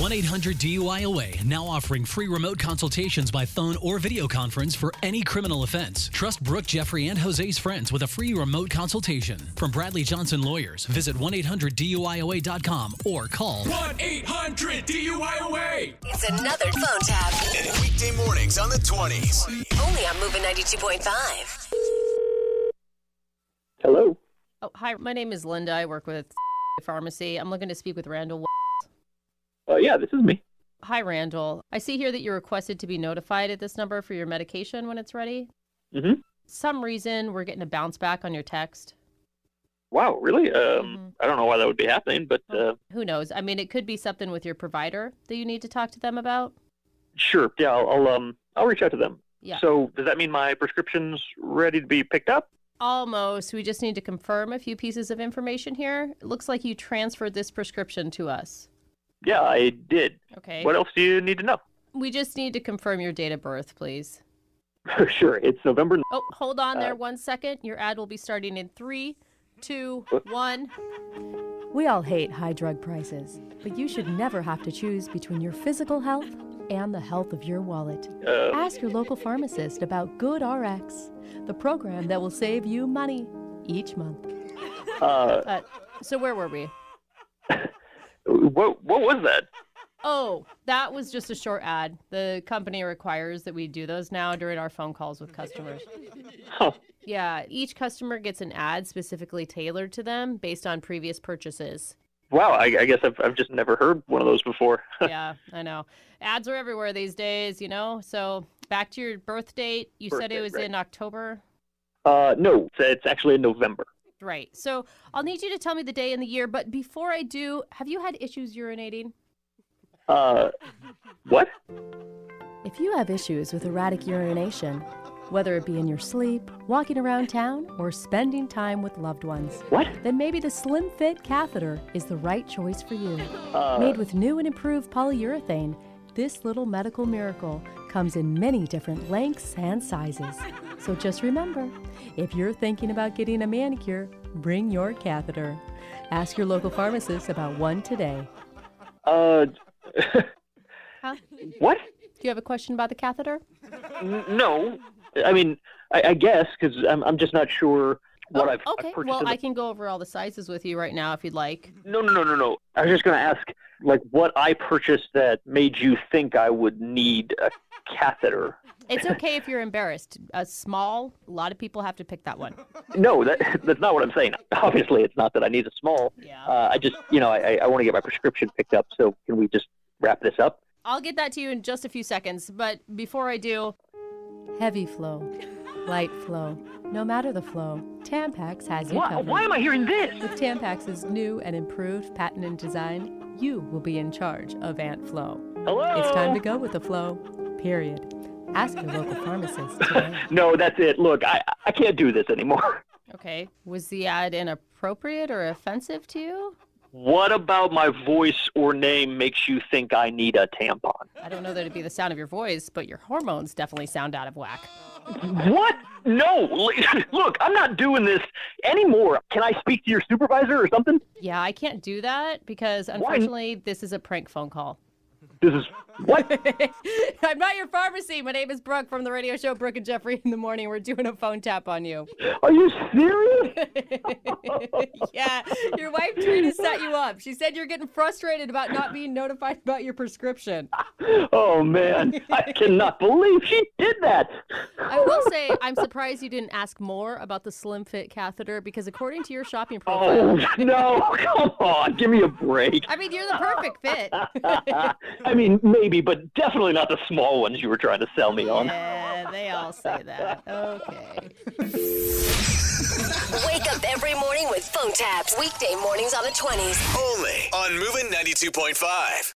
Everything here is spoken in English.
1-800-DUI-AWAY, now offering free remote consultations by phone or video conference for any criminal offense. Trust Brooke, Jeffrey, and Jose's friends with a free remote consultation. From Bradley Johnson Lawyers, visit 1-800-DUI-AWAY.com or call 1-800-DUI-AWAY. It's another phone tap. Weekday mornings on the 20s. Only on Moving 92.5. Hello. Oh, hi. My name is Linda. I work with Pharmacy. I'm looking to speak with Randall. Yeah, this is me. Hi, Randall. I see here that you requested to be notified at this number for your medication when it's ready. Mm-hmm. Some reason we're getting a bounce back on your text. Wow, really? I don't know why that would be happening, but Who knows? I mean, it could be something with your provider that you need to talk to them about. sure. Yeah, I'll reach out to them. Yeah. So does that mean my prescription's ready to be picked up? Almost. We just need to confirm a few pieces of information here. It looks like you transferred this prescription to us. Yeah, I did. Okay. What else do you need to know? We just need to confirm your date of birth, please. Sure, it's November. Oh, hold on there 1 second. Your ad will be starting in 3, 2, 1. We all hate high drug prices, but you should never have to choose between your physical health and the health of your wallet. Ask your local pharmacist about Good RX, the program that will save you money each month. So where were we? What was that? Oh, that was just a short ad. The company requires that we do those now during our phone calls with customers. Huh. Yeah, each customer gets an ad specifically tailored to them based on previous purchases. Wow, I guess I've just never heard one of those before. Yeah, I know. Ads are everywhere these days, you know? So back to your birth date. You said it was Right. in October? No, it's actually in November. Right. So I'll need you to tell me the day and the year. But before I do, have you had issues urinating? What? If you have issues with erratic urination, whether it be in your sleep, walking around town, or spending time with loved ones, What? then maybe the Slim Fit catheter is the right choice for you. Made with new and improved polyurethane, this little medical miracle comes in many different lengths and sizes. So just remember, if you're thinking about getting a manicure, bring your catheter. Ask your local pharmacist about one today. Huh? What? Do you have a question about the catheter? No. I mean, I guess, because I'm just not sure what I've Okay. purchased. Well, in the- I can go over all the sizes with you right now if you'd like. No. I was just going to ask, like, what I purchased that made you think I would need a catheter. It's okay if you're embarrassed. A lot of people have to pick that one. No, that's not what I'm saying. Obviously, it's not that I need a small. Yeah. I just, I want to get my prescription picked up, so can we just wrap this up? I'll get that to you in just a few seconds. But before I do, Heavy flow, light flow, no matter the flow, Tampax has you covered. Why am I hearing this? With Tampax's new and improved patented design, you will be in charge of Ant Flow. Hello? It's time to go with the flow, period. Ask your local pharmacist today. No, that's it. Look, I can't do this anymore. okay, was the ad inappropriate or offensive to you? What about my voice or name makes you think I need a tampon? I don't know that it'd be the sound of your voice, but your hormones definitely sound out of whack. What? No. Look, I'm not doing this anymore. Can I speak to your supervisor or something? Yeah, I can't do that because unfortunately this is a prank phone call. This is what? I'm not your pharmacy. My name is Brooke from the radio show Brooke and Jeffrey in the Morning. We're doing a phone tap on you. Are you serious? Yeah, your wife tried to set you up. She said you're getting frustrated about not being notified about your prescription. Oh, man. I cannot believe she did that. I will say I'm surprised you didn't ask more about the Slim Fit catheter because according to your shopping profile... Oh, no. Come on. Give me a break. I mean, you're the perfect fit. I mean, maybe, but definitely not the small ones you were trying to sell me on. Yeah, they all say that. Okay. Wake up every morning with phone taps. Weekday mornings on the 20s. Only on Moving 92.5.